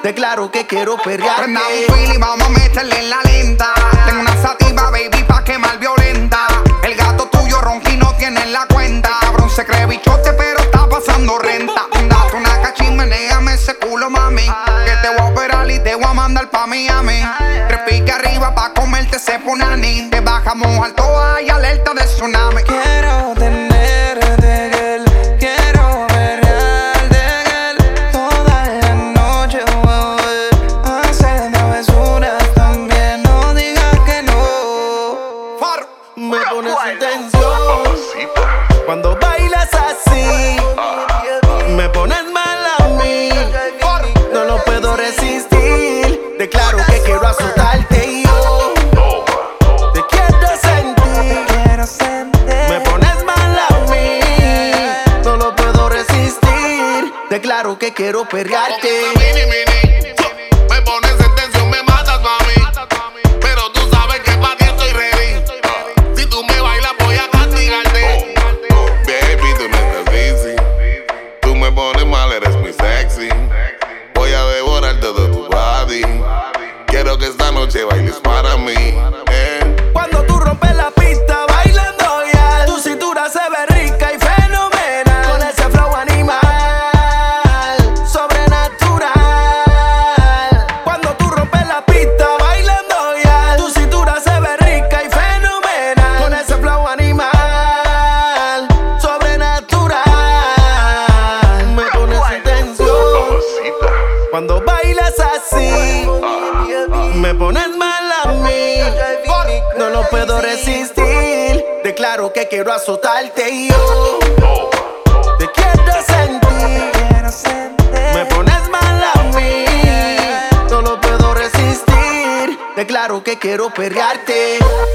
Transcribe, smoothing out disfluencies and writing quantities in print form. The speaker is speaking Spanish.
Declaro que quiero perrearte. Prenda un fili, vamos a meterle en la lenta. Tengo una sativa, baby, pa' quemar violenta. El gato tuyo ronquino tiene en la cuenta. Cabrón se cree bichote, pero está pasando renta. Date una cachimeneame ese culo, mami. Que te voy a operar y te voy a mandar pa' Miami. Tres piques arriba pa' comerte ese punani. Te bajamos alto, hay alerta de tsunami. Quiero tenerte, girl. Quiero perrearte, girl. Toda la noche, hacer travesuras también. No digas que no. Me pones en tensión cuando bailas así. Me pones mal a mí. No lo puedo resistir. Declaro que quiero azotarte y yo te quiero sentir. Quiero sentir. Me pones mal a mí. No lo puedo resistir. Declaro que quiero perrearte. Mini, mini. Me pones en tensión, me matas, mami. Pero tú sabes que pa' ti estoy ready. Si tú me bailas, voy a castigarte. Baby, tú no estás easy. Tú me pones mal, eres muy sexy. Voy a devorar todo tu body. Quiero que esta noche bailes para mí. Cuando tú rompes la pista bailando ya, tu cintura se ve rica y fenomenal. Con ese flow animal, sobrenatural. Cuando tú rompes la pista bailando ya, tu cintura se ve rica y fenomenal. Con ese flow animal, sobrenatural. Me pones en tensión cuando bailas así. Me pones mal a mí. No lo puedo resistir. Declaro que quiero azotarte y yo te quiero sentir. Quiero sentir. Me pones mal a mí. No lo puedo resistir. Declaro que quiero perrearte.